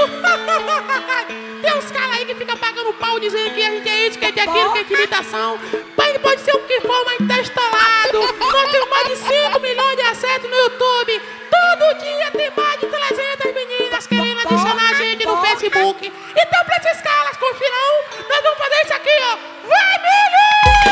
Tem uns caras aí que ficam pagando pau dizendo que a gente é isso, que a gente é aquilo, que a gente é imitação. Mas ele pode ser o que for, mas tá instalado. Nós temos mais de 5 milhões de acessos no YouTube. Todo dia tem mais de 300 meninas querendo adicionar a gente no Facebook. Então, pra esses caras confiram, nós vamos fazer isso aqui, ó. Vai, milho!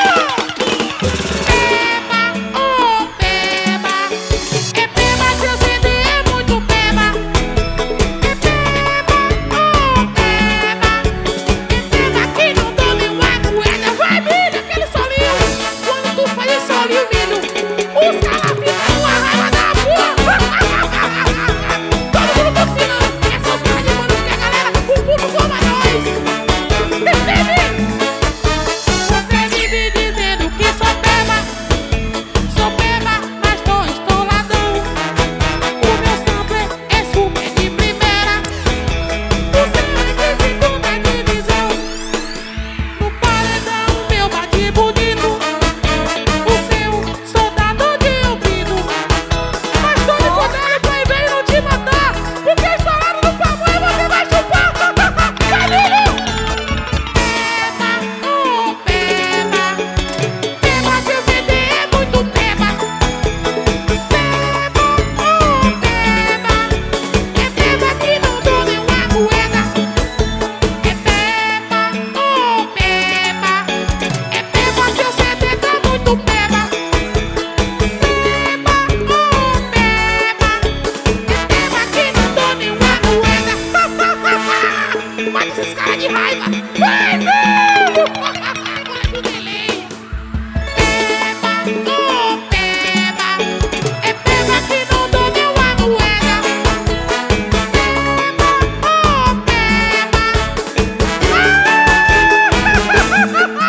Esses caras de raiva! Vai, não! Moleque delay! Peba, oh, peba! É peba que não dou nem uma moeda! Peba, oh, peba!